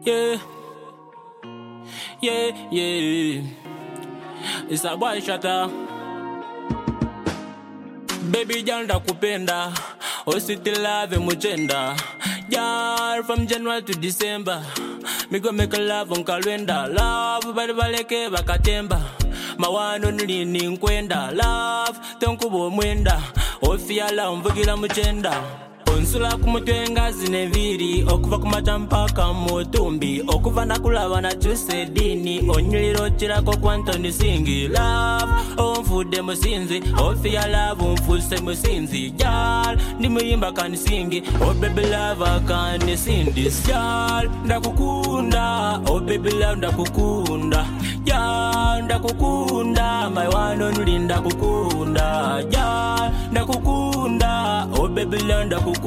Yeah, yeah, yeah. It's a boy shatter. Baby girl nakupenda, usiti love mujenda. Girl from January to December, me go make a love on calendar. Love bali baleke bakatemba, mawano nilini nkwenda. Love tenkubo mwenda, ofiala mvugila mujenda. Onsula kumutwenga zineviri, okuva kumachampaka mutumbi, okuva nakulaba na chuse dini, onyuliro chirako kwantoni singi. Love, onfude musinzi, ofia love onfuse musinzi. Girl, ndi muyimba kanisingi, oh baby love akanisindi. Girl, ndakukunda, oh baby love ndakukunda. Girl, ndakukunda, my one only ndakukunda. Girl, ndakukunda, oh baby love ndakukunda.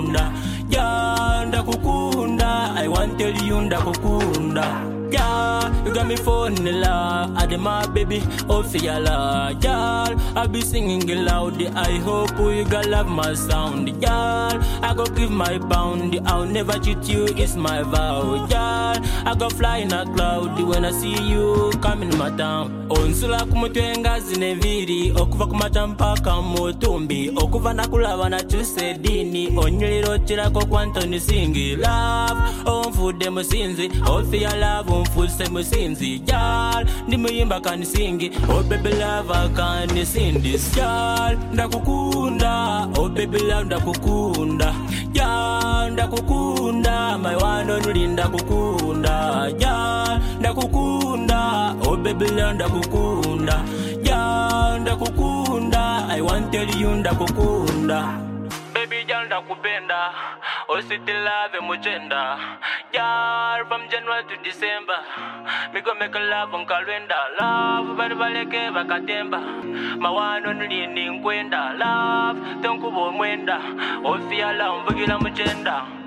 Yeah, ndakukunda, I want tell you ndakukunda. Yeah, you got me falling in love. I my baby, oh fiala. Yeah, I be singing it loud. I hope you got love my sound. Yeah, I go give my pound. I'll never cheat you, it's my vow. Yeah, I go fly in a cloud when I see you coming in my town. Onsula kumutwenga zineviri, okuva kumachampaka mutumbi, okuva nakulaba na chuse dini, onyuliro chirako kwantoni singi. Love, onfude musinzi, ofia love onfuse musinzi. Girl, ndi muyimba kanisingi, oh baby love akanisindi. Girl, ndakukunda, oh baby love ndakukunda. Girl, ndakukunda, my one only ndakukunda. Girl, ndakukunda, oh baby love ndakukunda. Girl, ndakukunda, I want tell you ndakukunda. Baby girl ndakupenda, usiti love mujenda. Girl from January to December, me go make a love on calendar. Love bali baleke bakatemba, mawano nilini nkwenda. Love tenkubo mwenda, ofiala mvugila mujenda.